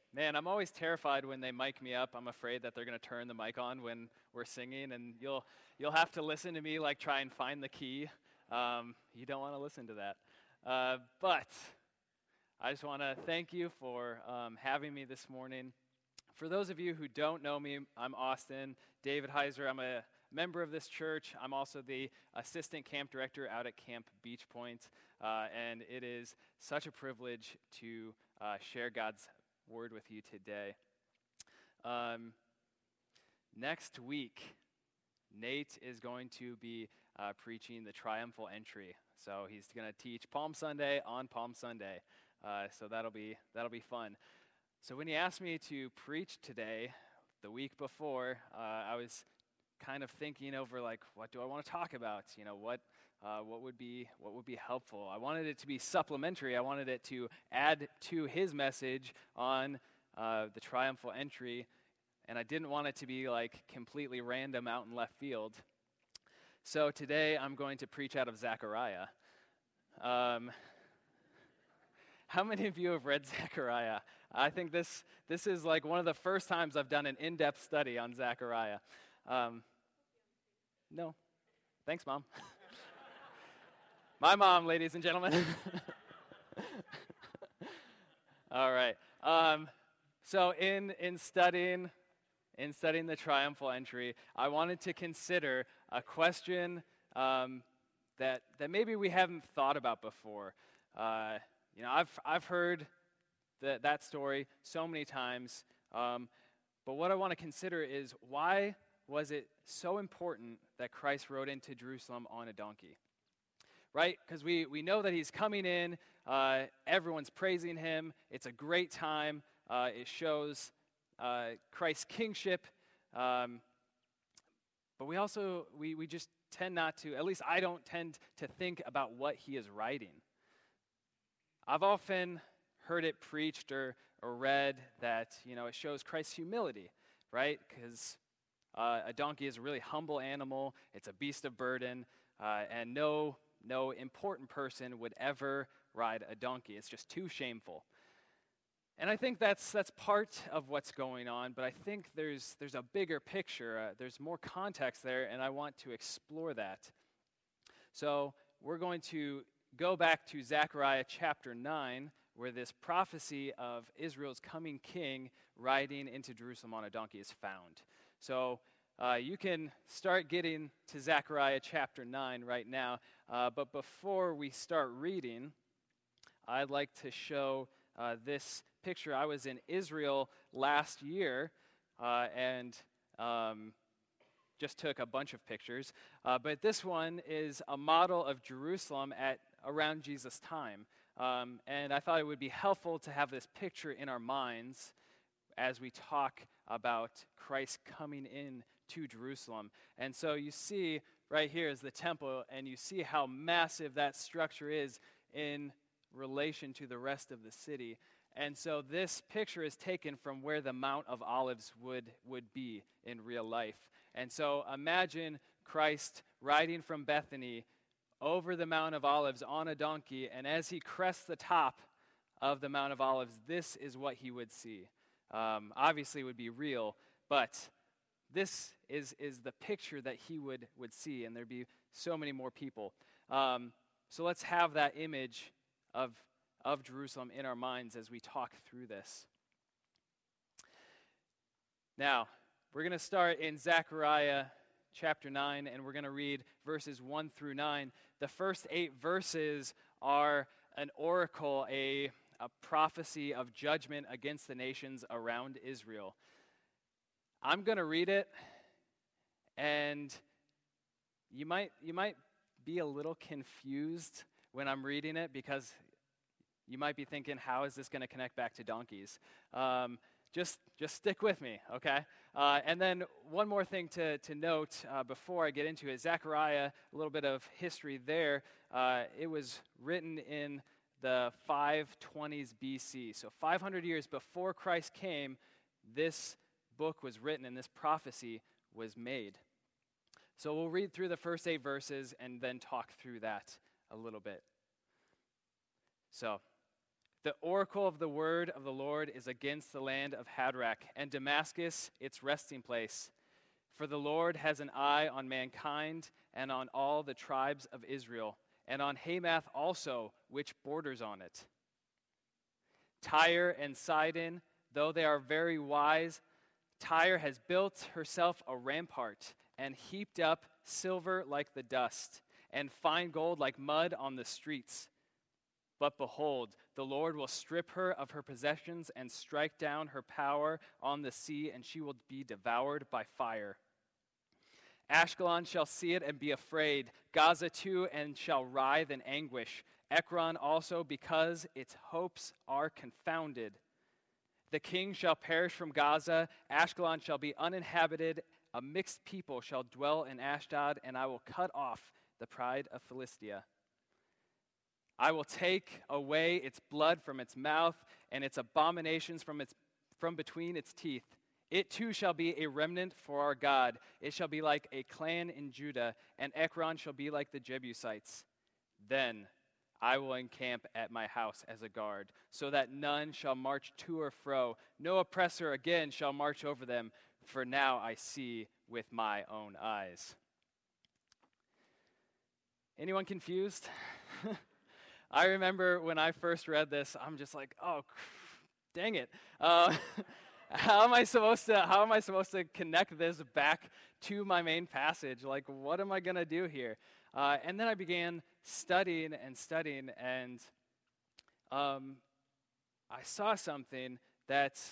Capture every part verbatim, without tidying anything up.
Man, I'm always terrified when they mic me up. I'm afraid that they're going to turn the mic on when we're singing, and you'll you'll have to listen to me like try and find the key. Um, you don't want to listen to that. Uh, but I just want to thank you for um, having me this morning. For those of you who don't know me, I'm Austin David Heiser. I'm a member of this church. I'm also the assistant camp director out at Camp Beach Point, uh, and it is such a privilege to uh, share God's word with you today. Um, next week, Nate is going to be uh, preaching the triumphal entry. So he's going to teach Palm Sunday on Palm Sunday. Uh, so that'll be that'll be fun. So when he asked me to preach today, the week before, uh, I was kind of thinking over like, what do I want to talk about? You know, what uh, what would be what would be helpful? I wanted it to be supplementary. I wanted it to add to his message on uh, the triumphal entry, and I didn't want it to be like completely random out in left field. So today I'm going to preach out of Zechariah. Um, how many of you have read Zechariah? I think this this is like one of the first times I've done an in-depth study on Zechariah. Um, no. Thanks, Mom. My mom, ladies and gentlemen. All right. Um, so in in studying in studying the triumphal entry, I wanted to consider a question um, that that maybe we haven't thought about before. Uh, you know, I've I've heard that that story so many times, um, but what I want to consider is why was it so important that Christ rode into Jerusalem on a donkey? Right? Because we, we know that he's coming in. Uh, everyone's praising him. It's a great time. Uh, it shows uh, Christ's kingship. Um, but we also, we, we just tend not to, at least I don't tend to think about what he is writing. I've often heard it preached or, or read that, you know, it shows Christ's humility, right? Because Uh, a donkey is a really humble animal. It's a beast of burden, uh, and no, no important person would ever ride a donkey. It's just too shameful. And I think that's that's part of what's going on. But I think there's there's a bigger picture. Uh, there's more context there, and I want to explore that. So we're going to go back to Zechariah chapter nine, where this prophecy of Israel's coming king riding into Jerusalem on a donkey is found. So uh, you can start getting to Zechariah chapter nine right now. Uh, but before we start reading, I'd like to show uh, this picture. I was in Israel last year uh, and um, just took a bunch of pictures. Uh, but this one is a model of Jerusalem at around Jesus' time. Um, and I thought it would be helpful to have this picture in our minds as we talk about Christ coming in to Jerusalem. And so you see right here is the temple, and you see how massive that structure is in relation to the rest of the city. And so this picture is taken from where the Mount of Olives would, would be in real life. And so imagine Christ riding from Bethany over the Mount of Olives on a donkey, and as he crests the top of the Mount of Olives, this is what he would see. Um, obviously, it would be real, but this is is the picture that he would, would see, and there'd be so many more people. Um, so let's have that image of, of Jerusalem in our minds as we talk through this. Now, we're going to start in Zechariah chapter nine, and we're going to read verses one through nine. The first eight verses are an oracle, a a prophecy of judgment against the nations around Israel. I'm going to read it, and you might you might be a little confused when I'm reading it, because you might be thinking, how is this going to connect back to donkeys? Um, just just stick with me, okay? Uh, and then one more thing to, to note uh, before I get into it, Zechariah, a little bit of history there. Uh, it was written in the five twenties B C. So five hundred years before Christ came, this book was written and this prophecy was made. So we'll read through the first eight verses and then talk through that a little bit. So, the oracle of the word of the Lord is is against the land of Hadrach, and Damascus its resting place. For the Lord has an eye on mankind and on all the tribes of Israel, and on Hamath also, which borders on it. Tyre and Sidon, though they are very wise, Tyre has built herself a rampart and heaped up silver like the dust, and fine gold like mud on the streets. But behold, the Lord will strip her of her possessions and strike down her power on the sea, and she will be devoured by fire. Ashkelon shall see it and be afraid, Gaza too, and shall writhe in anguish. Ekron also, because its hopes are confounded. The king shall perish from Gaza, Ashkelon shall be uninhabited, a mixed people shall dwell in Ashdod, and I will cut off the pride of Philistia. I will take away its blood from its mouth, and its abominations from its from between its teeth. It too shall be a remnant for our God. It shall be like a clan in Judah, and Ekron shall be like the Jebusites. Then I will encamp at my house as a guard, so that none shall march to or fro. No oppressor again shall march over them, for now I see with my own eyes. Anyone confused? I remember when I first read this, I'm just like, oh, dang it. Uh, how am I supposed to, how am I supposed to connect this back to my main passage? Like, what am I going to do here? Uh, and then I began studying and studying, and um, I saw something that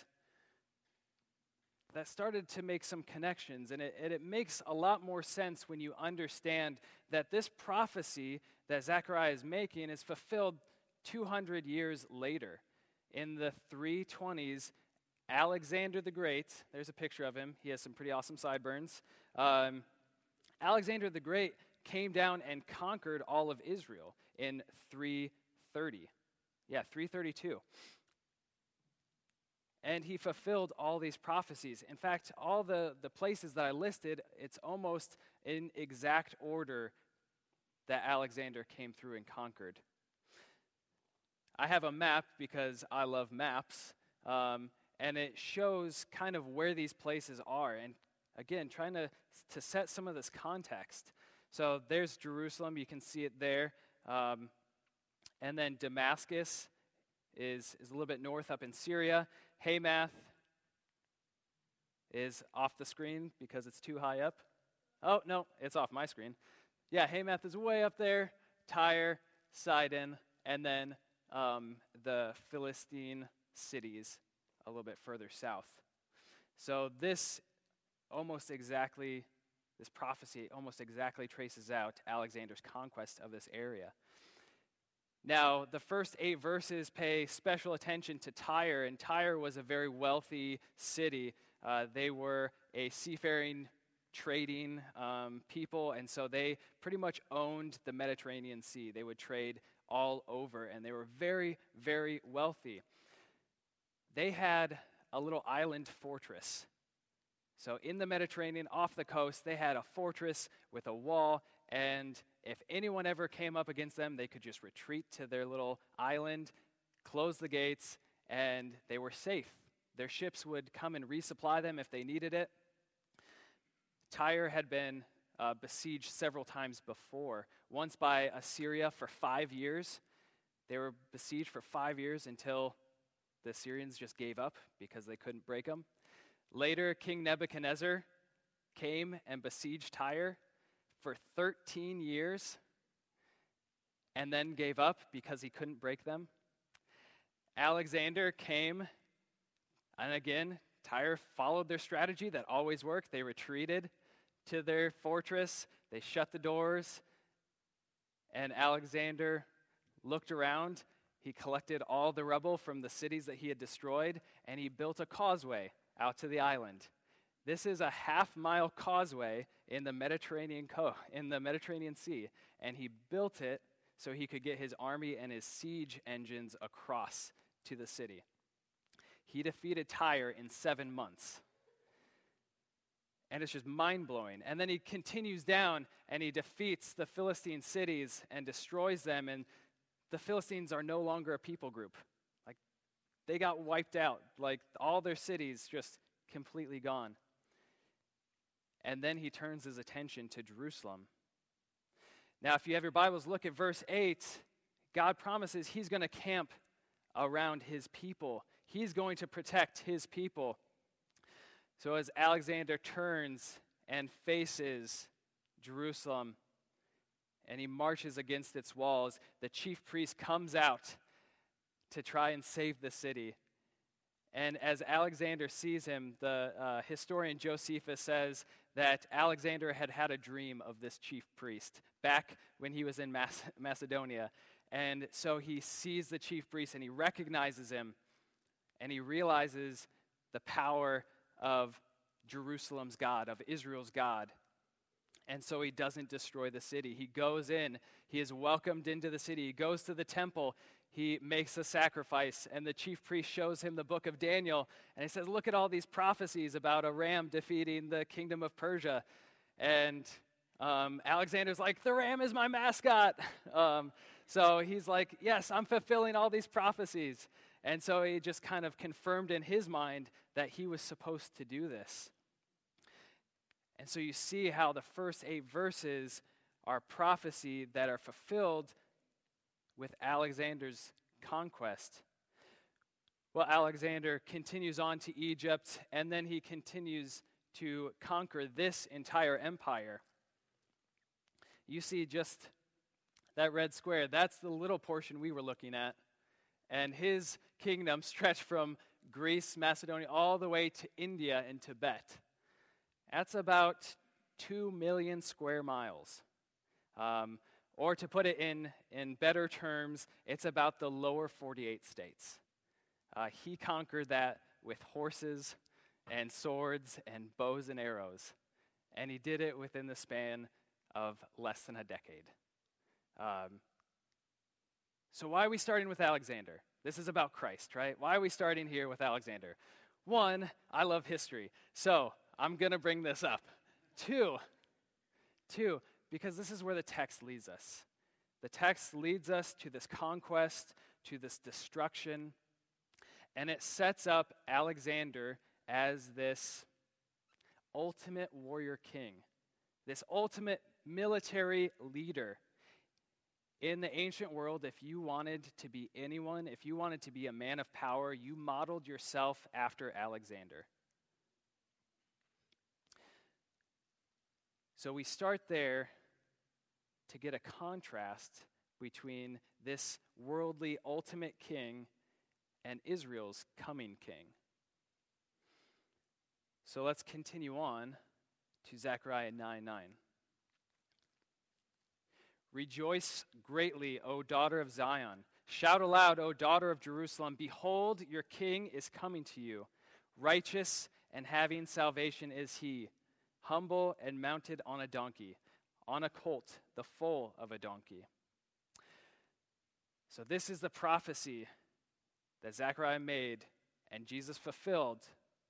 that started to make some connections, and it, and it makes a lot more sense when you understand that this prophecy that Zechariah is making is fulfilled two hundred years later. In the three twenties, Alexander the Great, there's a picture of him, he has some pretty awesome sideburns. Um, Alexander the Great came down and conquered all of Israel in three thirty. Yeah, three thirty-two. And he fulfilled all these prophecies. In fact, all the, the places that I listed, it's almost in exact order that Alexander came through and conquered. I have a map because I love maps, um, and it shows kind of where these places are. And again, trying to, to set some of this context. So there's Jerusalem, you can see it there. Um, and then Damascus is, is a little bit north up in Syria. Hamath is off the screen because it's too high up. Oh, no, it's off my screen. Yeah, Hamath is way up there. Tyre, Sidon, and then um, the Philistine cities a little bit further south. So this almost exactly, this prophecy almost exactly traces out Alexander's conquest of this area. Now, the first eight verses pay special attention to Tyre, and Tyre was a very wealthy city. Uh, they were a seafaring, trading um, people, and so they pretty much owned the Mediterranean Sea. They would trade all over, and they were very, very wealthy. They had a little island fortress. So in the Mediterranean, off the coast, they had a fortress with a wall, and if anyone ever came up against them, they could just retreat to their little island, close the gates, and they were safe. Their ships would come and resupply them if they needed it. Tyre had been uh, besieged several times before, once by Assyria for five years. They were besieged for five years until the Assyrians just gave up because they couldn't break them. Later, King Nebuchadnezzar came and besieged Tyre for thirteen years and then gave up because he couldn't break them. Alexander came, and again, Tyre followed their strategy that always worked. They retreated to their fortress, they shut the doors, and Alexander looked around. He collected all the rubble from the cities that he had destroyed, and he built a causeway out to the island. This is a half-mile causeway in the Mediterranean co- in the Mediterranean Sea, and he built it so he could get his army and his siege engines across to the city. He defeated Tyre in seven months. And it's just mind-blowing. And then he continues down, and he defeats the Philistine cities and destroys them, and the Philistines are no longer a people group. Like, They got wiped out, like all their cities just completely gone. And then he turns his attention to Jerusalem. Now, if you have your Bibles, look at verse eight. God promises he's going to camp around his people. He's going to protect his people. So as Alexander turns and faces Jerusalem, and he marches against its walls, the chief priest comes out to try and save the city. And as Alexander sees him, the uh, historian Josephus says that Alexander had had a dream of this chief priest back when he was in Mas- Macedonia. And so he sees the chief priest and he recognizes him, and he realizes the power of Jerusalem's God, of Israel's God. And so he doesn't destroy the city. He goes in. He is welcomed into the city. He goes to the temple. He makes a sacrifice. And the chief priest shows him the book of Daniel. And he says, look at all these prophecies about a ram defeating the kingdom of Persia. And um, Alexander's like, the ram is my mascot. Um, so he's like, yes, I'm fulfilling all these prophecies. And so he just kind of confirmed in his mind that he was supposed to do this. And so you see how the first eight verses are prophecy that are fulfilled with Alexander's conquest. Well, Alexander continues on to Egypt, and then he continues to conquer this entire empire. You see just that red square, that's the little portion we were looking at. And his kingdom stretched from Greece, Macedonia, all the way to India and Tibet. That's about two million square miles. Um, or to put it in, in better terms, it's about the lower forty-eight states. Uh, he conquered that with horses and swords and bows and arrows. And he did it within the span of less than a decade. Um, so why are we starting with Alexander? This is about Christ, right? Why are we starting here with Alexander? One, I love history. So I'm going to bring this up. Two, two, because this is where the text leads us. The text leads us to this conquest, to this destruction, and it sets up Alexander as this ultimate warrior king, this ultimate military leader. In the ancient world, if you wanted to be anyone, if you wanted to be a man of power, you modeled yourself after Alexander. So we start there to get a contrast between this worldly ultimate king and Israel's coming king. So let's continue on to Zechariah nine nine. Rejoice greatly, O daughter of Zion. Shout aloud, O daughter of Jerusalem. Behold, your king is coming to you. Righteous and having salvation is he, humble and mounted on a donkey, on a colt, the foal of a donkey. So this is the prophecy that Zechariah made and Jesus fulfilled.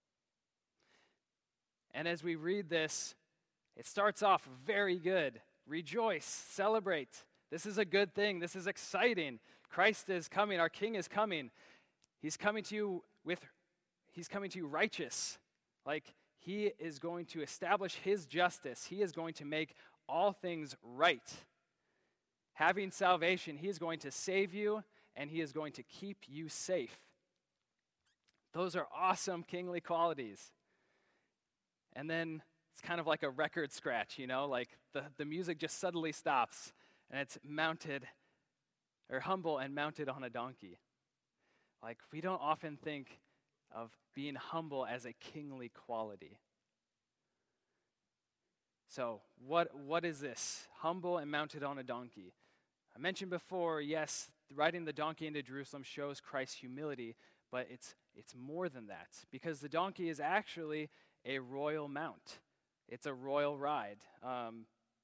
And as we read this, it starts off very good. Rejoice, celebrate. This is a good thing. This is exciting. Christ is coming. Our King is coming. He's coming to you with, he's coming to you righteous. Like he is going to establish his justice. He is going to make all things right. Having salvation, he is going to save you and he is going to keep you safe. Those are awesome kingly qualities. And then it's kind of like a record scratch, you know, like the, the music just suddenly stops and it's mounted or humble and mounted on a donkey. Like we don't often think of being humble as a kingly quality. So what what is this? Humble and mounted on a donkey. I mentioned before, yes, riding the donkey into Jerusalem shows Christ's humility, but it's it's more than that because the donkey is actually a royal mount. It's a royal ride. Um,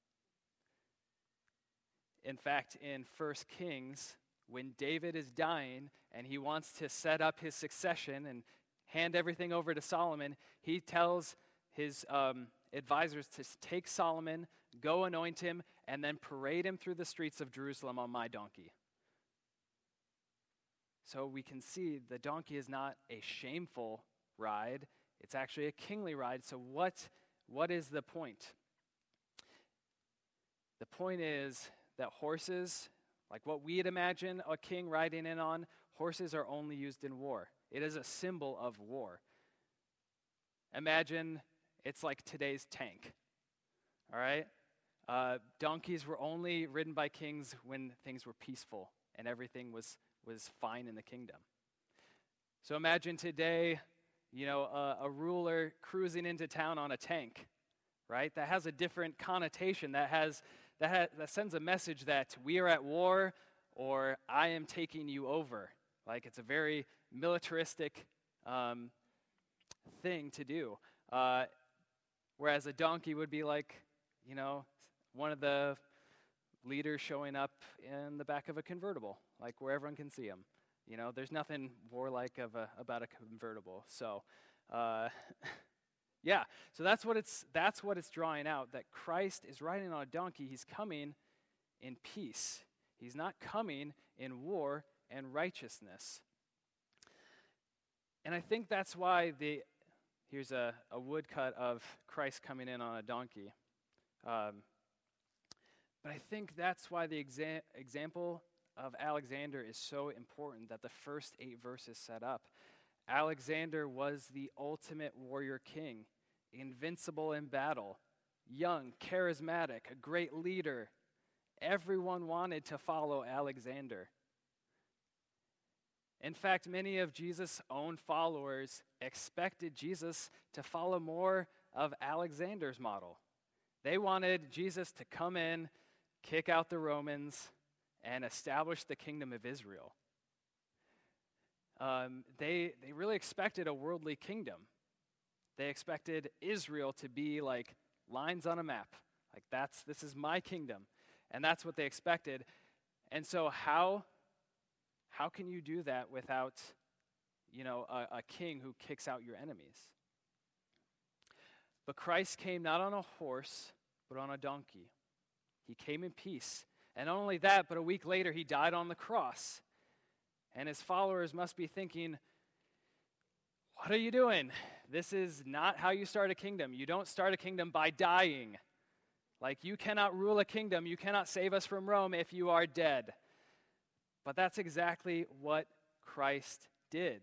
in fact, in First Kings, when David is dying and he wants to set up his succession and hand everything over to Solomon, he tells his um, advisors to take Solomon, go anoint him, and then parade him through the streets of Jerusalem on my donkey. So we can see the donkey is not a shameful ride. It's actually a kingly ride. So what, what is the point? The point is that horses, like what we'd imagine a king riding in on, horses are only used in war. It is a symbol of war. Imagine it's like today's tank, all right? Uh, donkeys were only ridden by kings when things were peaceful and everything was, was fine in the kingdom. So imagine today, you know, a, a ruler cruising into town on a tank, right? That has a different connotation. That has that ha- that sends a message that we are at war, or I am taking you over. Like, it's a very militaristic um, thing to do. Uh, whereas a donkey would be like, you know, one of the leaders showing up in the back of a convertible, like where everyone can see him. You know, there's nothing warlike of a, about a convertible. So, uh, yeah. So that's what it's that's what it's drawing out. That Christ is riding on a donkey. He's coming in peace. He's not coming in war and righteousness. And I think that's why the here's a, a woodcut of Christ coming in on a donkey. Um, but I think that's why the exa- example of Alexander is so important, that the first eight verses set up. Alexander was the ultimate warrior king, invincible in battle, young, charismatic, a great leader. Everyone wanted to follow Alexander. In fact, many of Jesus' own followers expected Jesus to follow more of Alexander's model. They wanted Jesus to come in, kick out the Romans, and establish the kingdom of Israel. Um, they, they really expected a worldly kingdom. They expected Israel to be like lines on a map. Like, that's this is my kingdom. And that's what they expected. And so how, how can you do that without, you know, a, a king who kicks out your enemies? But Christ came not on a horse, but on a donkey. He came in peace. And not only that, but a week later, he died on the cross. And his followers must be thinking, what are you doing? This is not how you start a kingdom. You don't start a kingdom by dying. Like, you cannot rule a kingdom. You cannot save us from Rome if you are dead. But that's exactly what Christ did.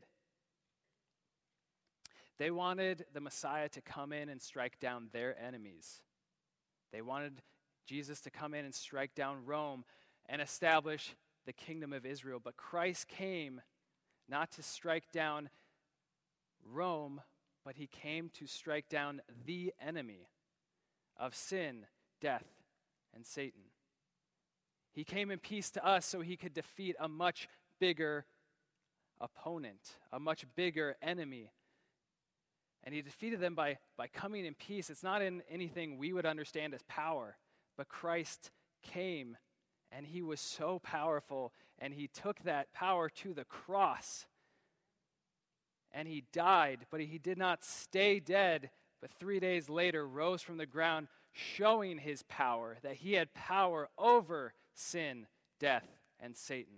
They wanted the Messiah to come in and strike down their enemies. They wanted Jesus to come in and strike down Rome and establish the kingdom of Israel. But Christ came not to strike down Rome, but he came to strike down the enemy of sin, death, and Satan. He came in peace to us so he could defeat a much bigger opponent, a much bigger enemy. And he defeated them by, by coming in peace. It's not in anything we would understand as power, but Christ came, and he was so powerful, and he took that power to the cross. And he died, but he did not stay dead, but three days later rose from the ground, showing his power, that he had power over sin, death, and Satan.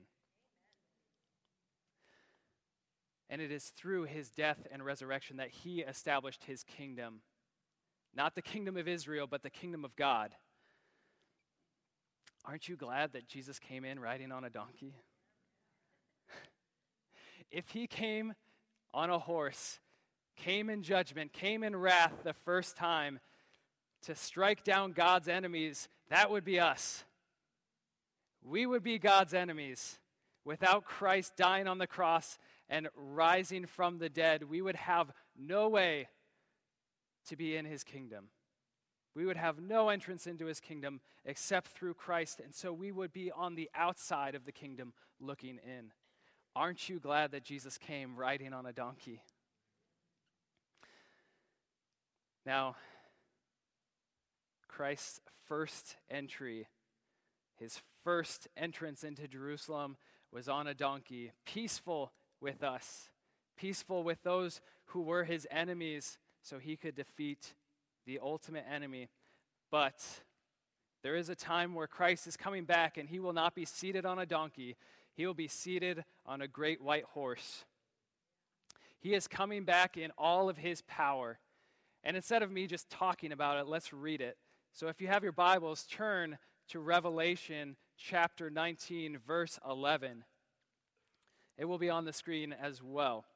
And it is through his death and resurrection that he established his kingdom. Not the kingdom of Israel, but the kingdom of God. Aren't you glad that Jesus came in riding on a donkey? If he came on a horse, came in judgment, came in wrath the first time to strike down God's enemies, that would be us. We would be God's enemies. Without Christ dying on the cross and rising from the dead, we would have no way to be in his kingdom. We would have no entrance into his kingdom except through Christ, and so we would be on the outside of the kingdom looking in. Aren't you glad that Jesus came riding on a donkey? Now, Christ's first entry, his first entrance into Jerusalem was on a donkey, peaceful with us, peaceful with those who were his enemies, so he could defeat the ultimate enemy. But there is a time where Christ is coming back, and he will not be seated on a donkey. He will be seated on a great white horse. He is coming back in all of his power. And instead of me just talking about it, let's read it. So if you have your Bibles, turn to Revelation chapter nineteen, verse eleven. It will be on the screen as well.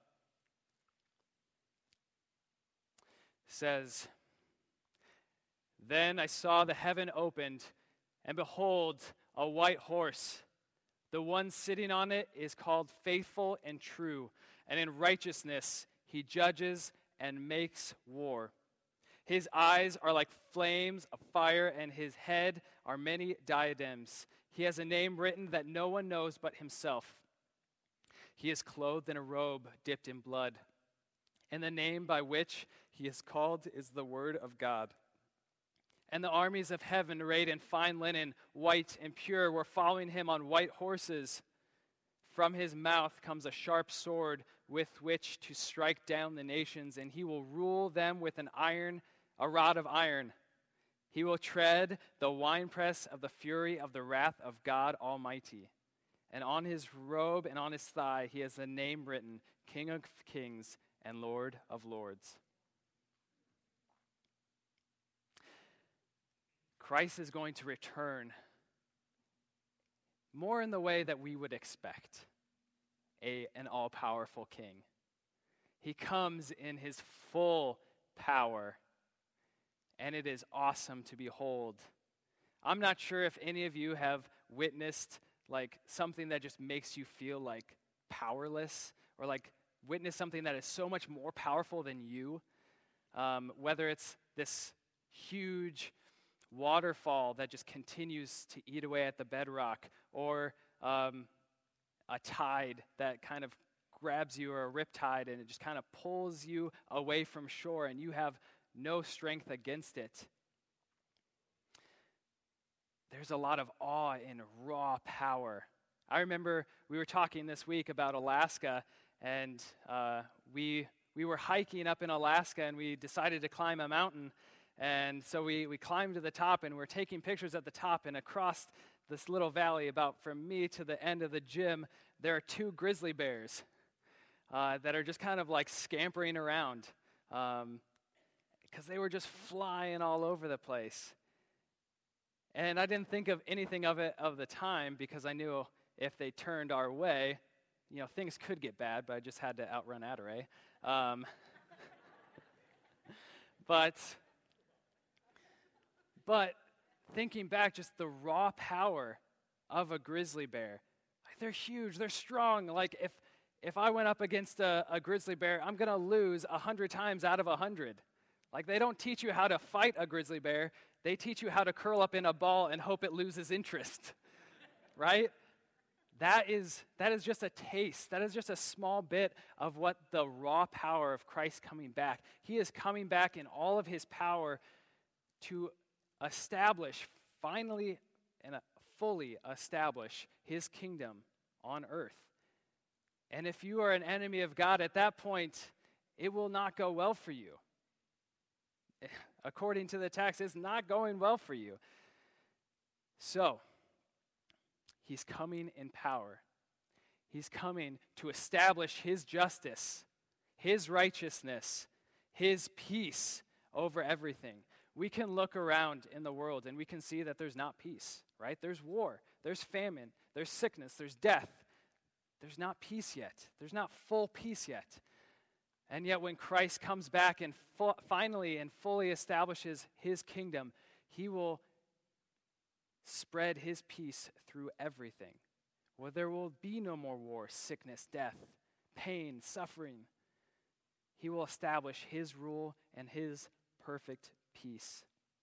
It says, "Then I saw the heaven opened, and behold, a white horse. The one sitting on it is called Faithful and True, and in righteousness he judges and makes war. His eyes are like flames of fire, and his head are many diadems. He has a name written that no one knows but himself. He is clothed in a robe dipped in blood, and the name by which he is called is the Word of God. And the armies of heaven, arrayed in fine linen, white and pure, were following him on white horses. From his mouth comes a sharp sword with which to strike down the nations, and he will rule them with an iron, a rod of iron. He will tread the winepress of the fury of the wrath of God Almighty. And on his robe and on his thigh he has a name written, King of Kings and Lord of Lords." Christ is going to return more in the way that we would expect a, an all-powerful king. He comes in his full power, and it is awesome to behold. I'm not sure if any of you have witnessed like something that just makes you feel like powerless, or like witness something that is so much more powerful than you, um, whether it's this huge waterfall that just continues to eat away at the bedrock, or um, a tide that kind of grabs you, or a riptide, and it just kind of pulls you away from shore, and you have no strength against it. There's a lot of awe in raw power. I remember we were talking this week about Alaska, and uh, we we were hiking up in Alaska, and we decided to climb a mountain. And so we, we climbed to the top, and we're taking pictures at the top, and across this little valley, about from me to the end of the gym, there are two grizzly bears uh, that are just kind of like scampering around because um, they were just flying all over the place. And I didn't think of anything of it of the time, because I knew if they turned our way, you know, things could get bad, but I just had to outrun Adare. Um, but... But thinking back, just the raw power of a grizzly bear. Like, they're huge, they're strong. Like if if I went up against a, a grizzly bear, I'm going to lose a hundred times out of a hundred. Like, they don't teach you how to fight a grizzly bear. They teach you how to curl up in a ball and hope it loses interest, right? That is, that is just a taste. That is just a small bit of what the raw power of Christ coming back. He is coming back in all of his power to establish, finally and fully establish his kingdom on earth. And if you are an enemy of God at that point, it will not go well for you. According to the text, it's not going well for you. So, he's coming in power. He's coming to establish his justice, his righteousness, his peace over everything. We can look around in the world and we can see that there's not peace, right? There's war, there's famine, there's sickness, there's death. There's not peace yet. There's not full peace yet. And yet when Christ comes back and fu- finally and fully establishes his kingdom, he will spread his peace through everything, where there will be no more war, sickness, death, pain, suffering. He will establish his rule and his perfect peace.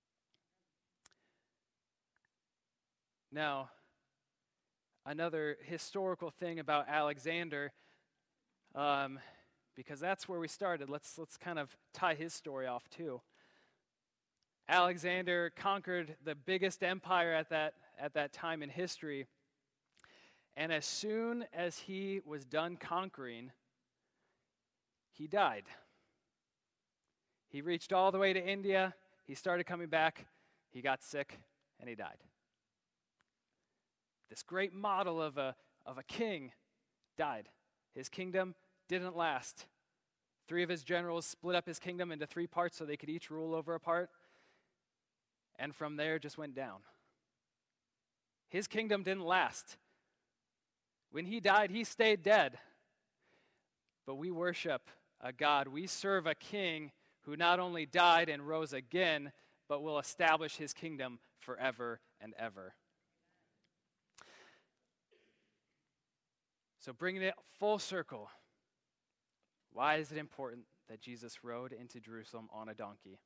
Now, another historical thing about Alexander, um, because that's where we started. Let's let's kind of tie his story off too. Alexander conquered the biggest empire at that at that time in history, and as soon as he was done conquering, he died. He reached all the way to India. He started coming back. He got sick, and he died. This great model of a of a king died. His kingdom didn't last. Three of his generals split up his kingdom into three parts so they could each rule over a part. And from there, just went down. His kingdom didn't last. When he died, he stayed dead. But we worship a God. We serve a king who not only died and rose again, but will establish his kingdom forever and ever. So bringing it full circle, why is it important that Jesus rode into Jerusalem on a donkey?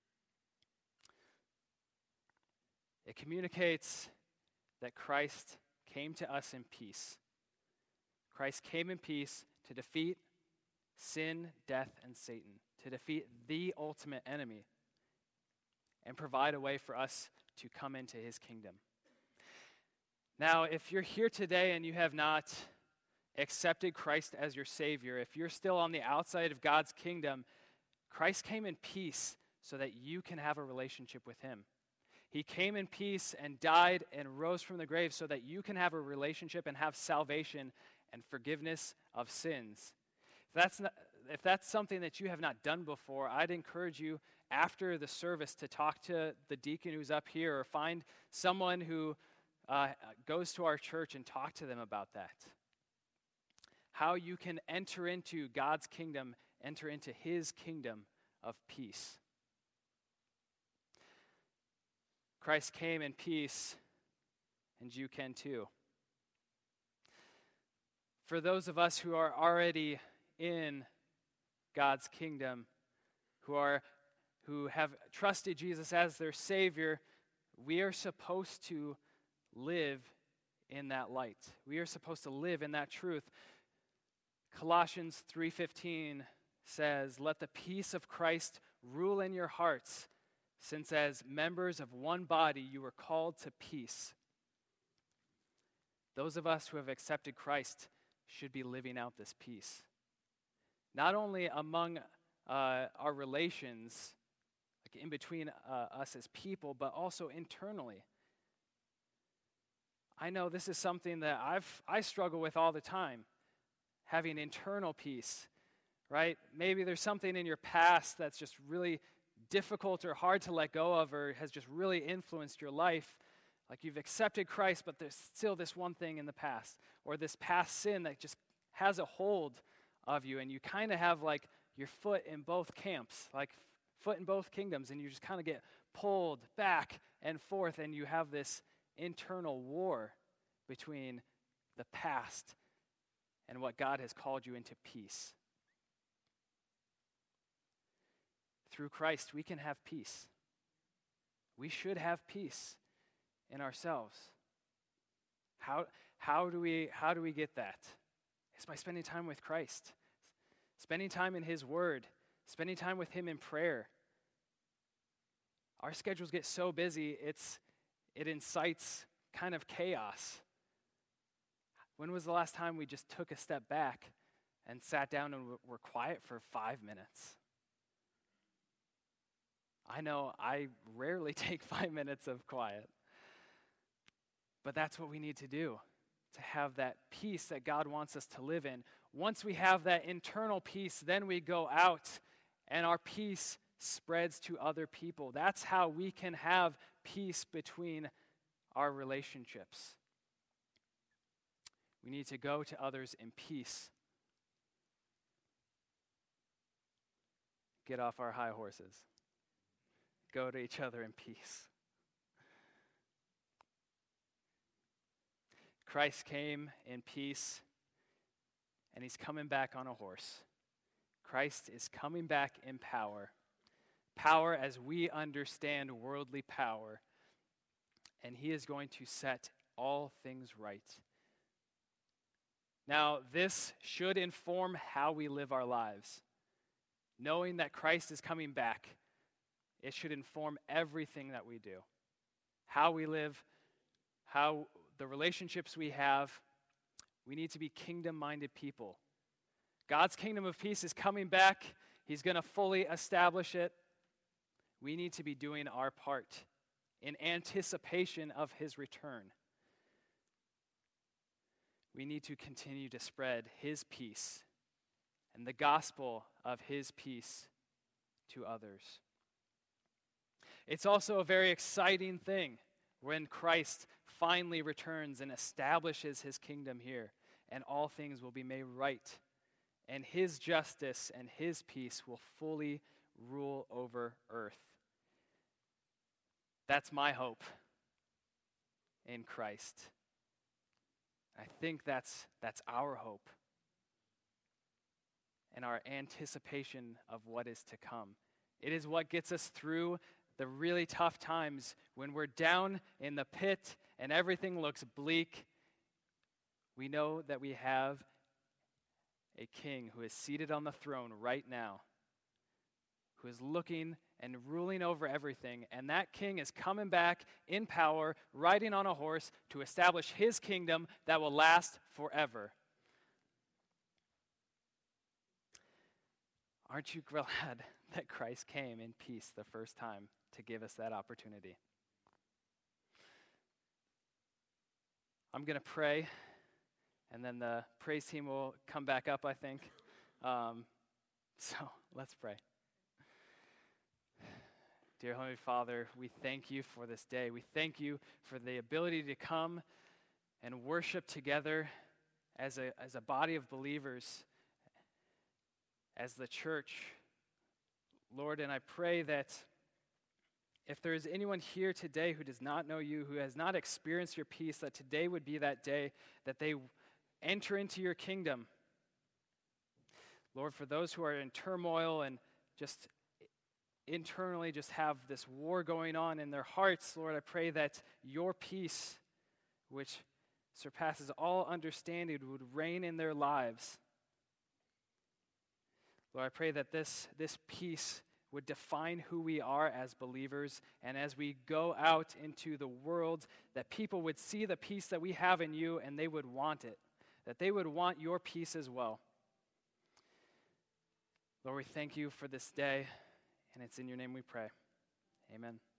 It communicates that Christ came to us in peace. Christ came in peace to defeat sin, death, and Satan, to defeat the ultimate enemy, and provide a way for us to come into his kingdom. Now, if you're here today and you have not accepted Christ as your Savior, if you're still on the outside of God's kingdom, Christ came in peace so that you can have a relationship with him. He came in peace and died and rose from the grave so that you can have a relationship and have salvation and forgiveness of sins. If that's not, if that's something that you have not done before, I'd encourage you after the service to talk to the deacon who's up here or find someone who uh, goes to our church and talk to them about that. How you can enter into God's kingdom, enter into his kingdom of peace. Christ came in peace, and you can too. For those of us who are already in God's kingdom, who are who have trusted Jesus as their Savior, we are supposed to live in that light. We are supposed to live in that truth. Colossians three fifteen says, "Let the peace of Christ rule in your hearts, since as members of one body you were called to peace." Those of us who have accepted Christ should be living out this peace. Not only among uh, our relations, like in between uh, us as people, but also internally. I know this is something that I've I struggle with all the time, having internal peace, right? Maybe there's something in your past that's just really difficult or hard to let go of, or has just really influenced your life. Like you've accepted Christ, but there's still this one thing in the past, or this past sin that just has a hold of you, and you kind of have like your foot in both camps, like foot in both kingdoms, and you just kind of get pulled back and forth, and you have this internal war between the past and what God has called you into peace. Through Christ, we can have peace. We should have peace in ourselves. How, how do we, how do we get that? It's by spending time with Christ, spending time in his word, spending time with him in prayer. Our schedules get so busy, it's it incites kind of chaos. When was the last time we just took a step back and sat down and were quiet for five minutes? I know I rarely take five minutes of quiet, but that's what we need to do to have that peace that God wants us to live in. Once we have that internal peace, then we go out and our peace spreads to other people. That's how we can have peace between our relationships. We need to go to others in peace. Get off our high horses. Go to each other in peace. Christ came in peace, and he's coming back on a horse. Christ is coming back in power. Power as we understand worldly power. And he is going to set all things right. Now, this should inform how we live our lives. Knowing that Christ is coming back, it should inform everything that we do. How we live, how the relationships we have. We need to be kingdom-minded people. God's kingdom of peace is coming back. He's going to fully establish it. We need to be doing our part in anticipation of his return. we need to continue to spread his peace and the gospel of his peace to others. It's also a very exciting thing when Christ finally returns and establishes his kingdom here, and all things will be made right, and his justice and his peace will fully rule over earth. That's my hope in Christ. I think that's that's our hope and our anticipation of what is to come. It is what gets us through the really tough times when we're down in the pit and everything looks bleak. We know that we have a king who is seated on the throne right now, who is looking and ruling over everything, and that king is coming back in power, riding on a horse to establish his kingdom that will last forever. Aren't you glad that Christ came in peace the first time to give us that opportunity? I'm going to pray, and then the praise team will come back up, I think. Um, so let's pray. Dear Heavenly Father, we thank you for this day. We thank you for the ability to come and worship together as a, as a body of believers, as the church. Lord, and I pray that if there is anyone here today who does not know you, who has not experienced your peace, that today would be that day that they enter into your kingdom. Lord, for those who are in turmoil and just internally just have this war going on in their hearts, Lord, I pray that your peace, which surpasses all understanding, would reign in their lives. Lord, I pray that this, this peace would define who we are as believers, and as we go out into the world, that people would see the peace that we have in you and they would want it, that they would want your peace as well. Lord, we thank you for this day, and it's in your name we pray. Amen.